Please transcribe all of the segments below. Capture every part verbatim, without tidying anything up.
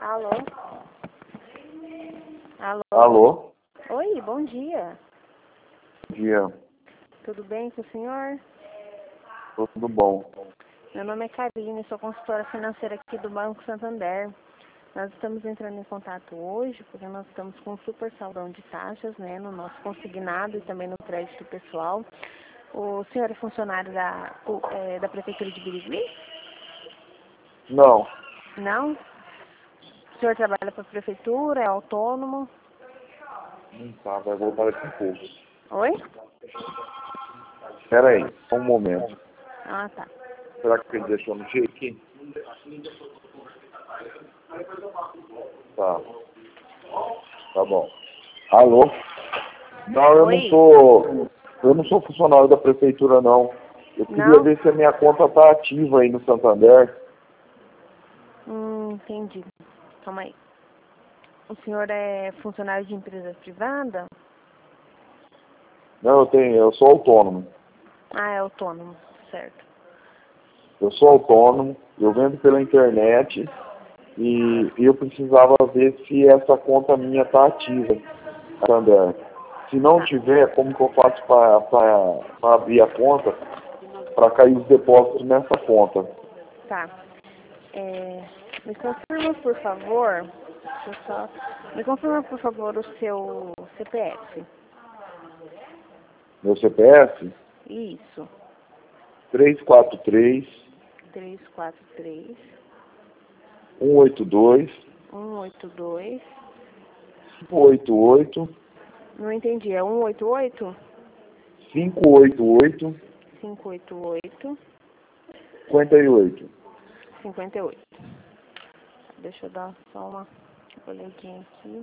Alô? Alô? Alô? Oi, bom dia. Bom dia. Tudo bem com o senhor? Tudo bom? Meu nome é Karine, sou consultora financeira aqui do Banco Santander. Nós estamos entrando em contato hoje porque nós estamos com um super saldão de taxas, né, no nosso consignado e também no crédito pessoal. O senhor é funcionário da, é, da Prefeitura de Birigui? Não. Não? O senhor trabalha para a Prefeitura, é autônomo? Não tá, vai voltar daqui a pouco. Oi? Espera aí, só um momento. Ah, tá. Será que ele deixou no dia aqui? Tá. Tá bom. Alô? Não, eu Oi? não sou. Eu não sou funcionário da prefeitura, não. Eu queria Não? ver se a minha conta tá ativa aí no Santander. Hum, entendi. Calma aí. O senhor é funcionário de empresa privada? Não, eu tenho, eu sou autônomo. Ah, é autônomo, certo. Eu sou autônomo, eu vendo pela internet e, e eu precisava ver se essa conta minha tá ativa no Santander. Se não Tá. tiver, como que eu faço para abrir a conta para cair os depósitos nessa conta? Tá. É, me confirma, por favor. Deixa eu só. Me confirma, por favor, o seu C P F. Meu C P F, Isso. três quatro três, Três quatro três, um oito dois, um oito dois. cinco oito oito, Não entendi. É um oito oito? cinco oito oito, Cinco oito oito, cinquenta e oito. cinquenta e oito. Deixa eu dar só uma olhadinha aqui.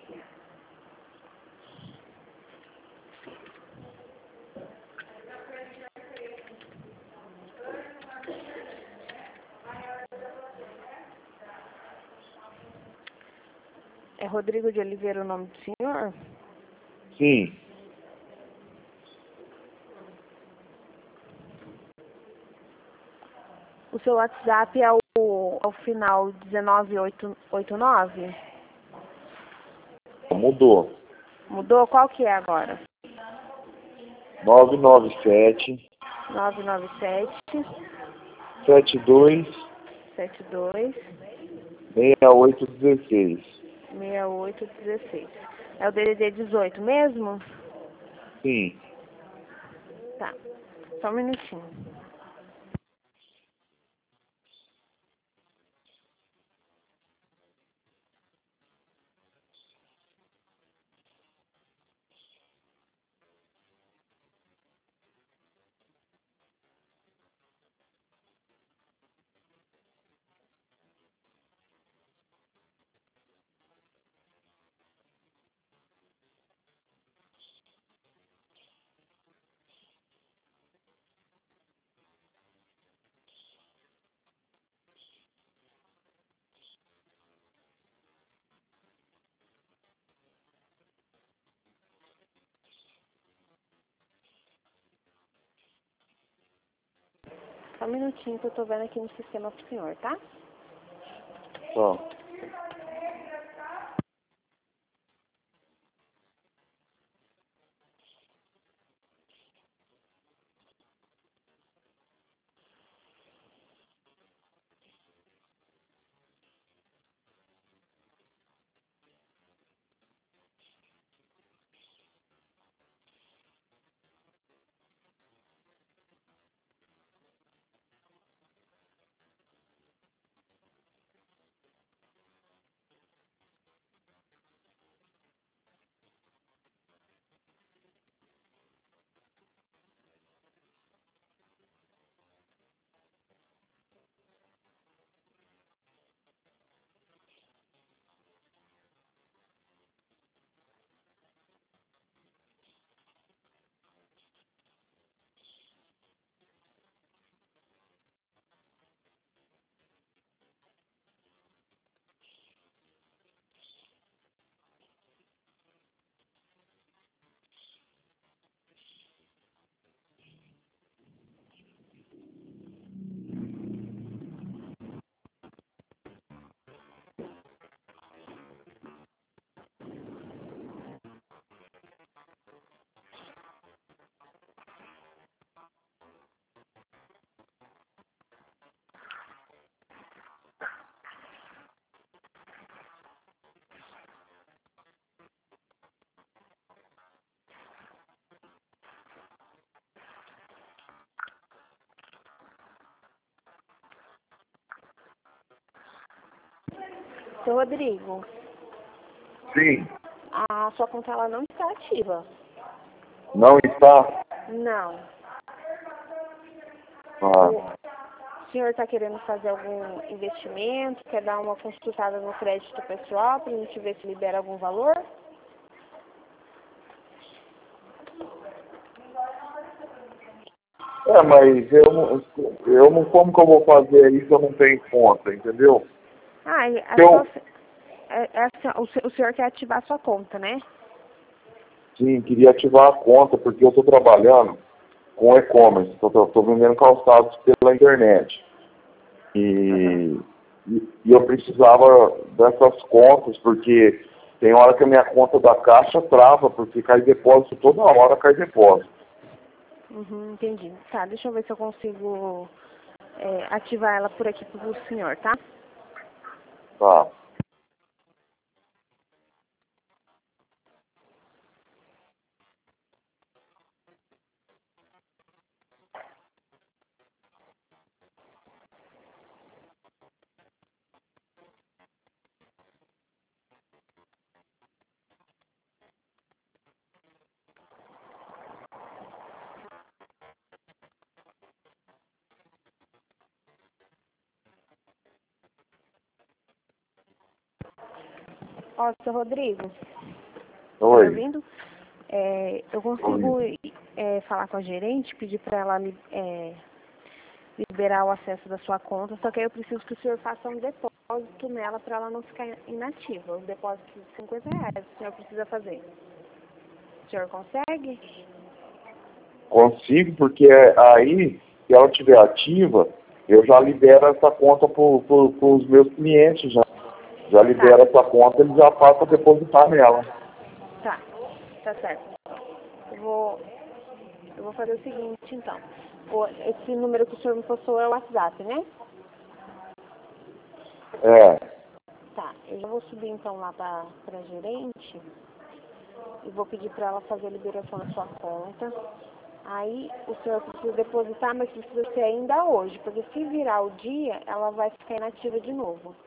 É Rodrigo de Oliveira o nome do senhor? Sim, O seu WhatsApp é o, é o final dezenove oitocentos e oitenta e nove? mudou. Mudou? Qual que é agora? nove nove sete, nove nove sete, sete dois, sete dois, seis oito um seis. seis oito um seis. É o D D D dezoito mesmo? Sim. Tá. Só um minutinho. Só um minutinho que eu tô vendo aqui no sistema pro senhor, tá? Tá. Seu Rodrigo, Sim. a sua conta ela não está ativa. Não está? Não. Ah, O senhor está querendo fazer algum investimento? Quer dar uma consultada no crédito pessoal para a gente ver se libera algum valor? é, mas eu não, eu não, como que eu vou fazer isso se eu não tenho conta, entendeu? Ah, e a Eu, sua, é, é a- o, se- o senhor quer ativar a sua conta, né? sim, queria ativar a conta porque eu estou trabalhando com e-commerce, estou vendendo calçados pela internet. Aham. E, e, e eu precisava dessas contas, porque tem hora que a minha conta da caixa trava, porque cai depósito toda hora, cai depósito. Uhum, entendi. Tá, deixa eu ver se eu consigo é, ativar ela por aqui pro senhor, tá? Tá. Ó, seu Rodrigo, tá me Oi. ouvindo? É, eu consigo Oi. é, falar com a gerente, pedir para ela li- é, liberar o acesso da sua conta, só que aí eu preciso que o senhor faça um depósito nela para ela não ficar inativa. Um depósito de cinquenta reais o senhor precisa fazer. O senhor consegue? Consigo, porque aí, se ela estiver ativa, eu já libero essa conta para os meus clientes. Já, já Tá, libero essa conta, eles já passam a depositar nela. tá, tá certo. Eu vou, eu vou fazer o seguinte, então. O- esse número que o senhor me passou é o WhatsApp, né? É, Tá, eu já vou subir então lá para a gerente e vou pedir para ela fazer a liberação da sua conta. Aí o senhor precisa depositar, mas precisa ser ainda hoje, porque se virar o dia, ela vai ficar inativa de novo.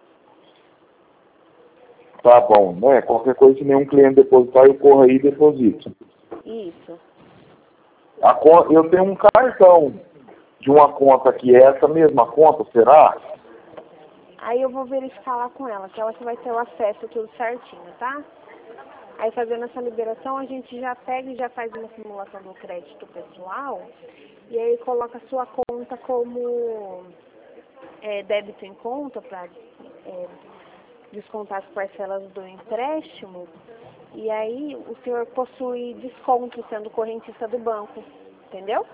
tá bom, né? Qualquer coisa, se nenhum cliente depositar, eu corro aí e deposito. Isso. A con- eu tenho um cartão de uma conta que é essa mesma conta, será? Aí eu vou verificar lá com ela, que ela que vai ter o acesso tudo certinho, tá? Aí fazendo essa liberação, a gente já pega e já faz uma simulação do crédito pessoal e aí coloca a sua conta como é, débito em conta para é, descontar as parcelas do empréstimo. E aí o senhor possui desconto sendo correntista do banco, entendeu?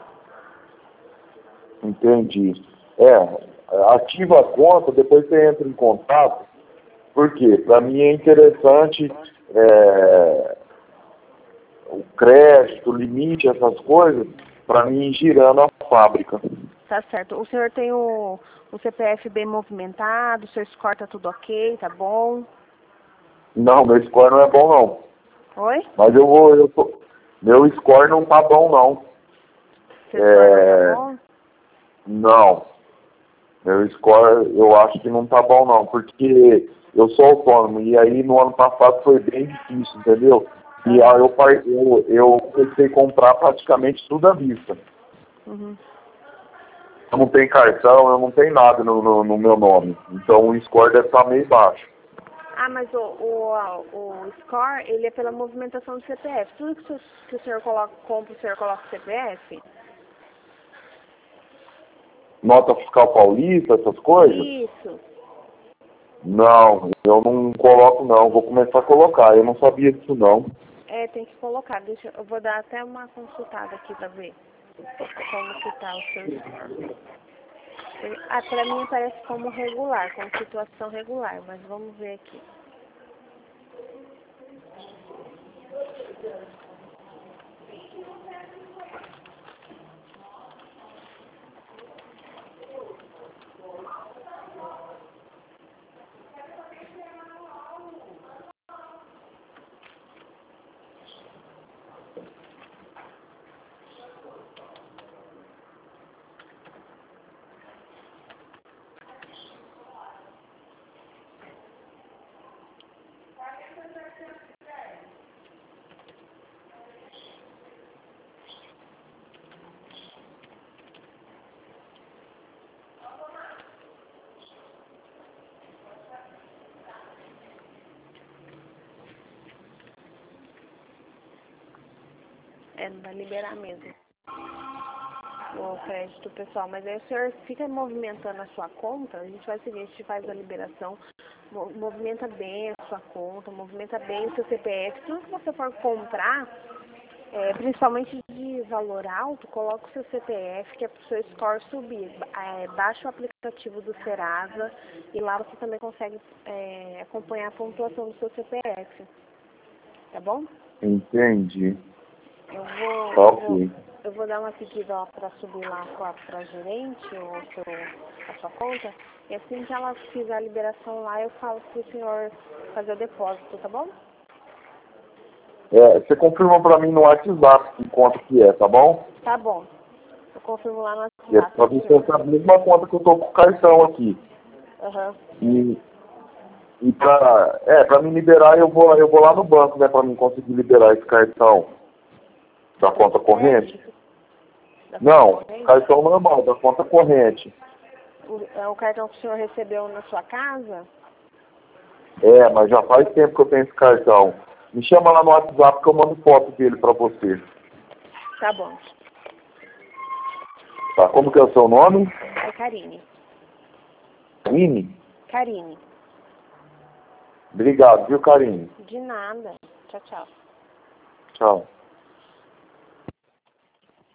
Entendi. É, ativa a conta, depois você entra em contato. Por quê? Para mim é interessante é, o crédito, o limite, essas coisas, para mim ir girando a fábrica. Tá certo. O senhor tem o, o C P F bem movimentado, o seu score tá tudo ok, tá bom? Não, meu score não é bom não. Oi? Mas eu vou, eu tô, meu score não tá bom não. Seu score não tá É, bom? não, meu score eu acho que não tá bom não, porque eu sou autônomo e aí no ano passado foi bem difícil, entendeu? E aí Aham. eu, par- eu, eu comecei a comprar praticamente tudo à vista. Uhum. Eu não tenho cartão, eu não tenho nada no, no, no meu nome. Então o score deve estar meio baixo. Ah, mas o, o, o score, ele é pela movimentação do C P F. Tudo que o, que o senhor coloca, compra, o senhor coloca o C P F? Nota fiscal paulista, essas coisas? Isso. Não, eu não coloco não, vou começar a colocar. Eu não sabia disso não. É, tem que colocar. Deixa, eu vou dar até uma consultada aqui pra ver como que tá o seu score. Ah, pra mim aparece como regular, como situação regular, mas vamos ver aqui. É, não vai liberar mesmo o crédito pessoal, mas aí o senhor fica movimentando a sua conta, a gente faz o seguinte, a gente faz a liberação, movimenta bem a sua conta, movimenta bem o seu C P F, tudo que você for comprar, é, principalmente de valor alto, coloca o seu C P F, que é para o seu score subir, é, baixa o aplicativo do Serasa e lá você também consegue é, acompanhar a pontuação do seu C P F, tá bom? Entendi. Eu vou, Tá eu ok. vou, eu vou dar uma pedida para subir lá para a gerente ou seu, a sua conta. E assim que ela fizer a liberação lá, eu falo para o senhor fazer o depósito, tá bom? É, você confirma pra mim no WhatsApp que conta que é, tá bom? Tá bom. Eu confirmo lá no É WhatsApp. pra mim colocar a mesma conta que eu tô com o cartão aqui. Aham. E, e pra, é, pra me liberar eu vou, eu vou lá no banco, né, pra mim conseguir liberar esse cartão da conta corrente. Da conta Não, corrente? cartão normal, da conta corrente. O, é o cartão que o senhor recebeu na sua casa? É, mas já faz tempo que eu tenho esse cartão. Me chama lá no WhatsApp que eu mando foto dele pra você. Tá bom. Tá, como que é o seu nome? É Karine. Karine? Karine. Obrigado, viu, Karine? De nada. Tchau, tchau. Tchau.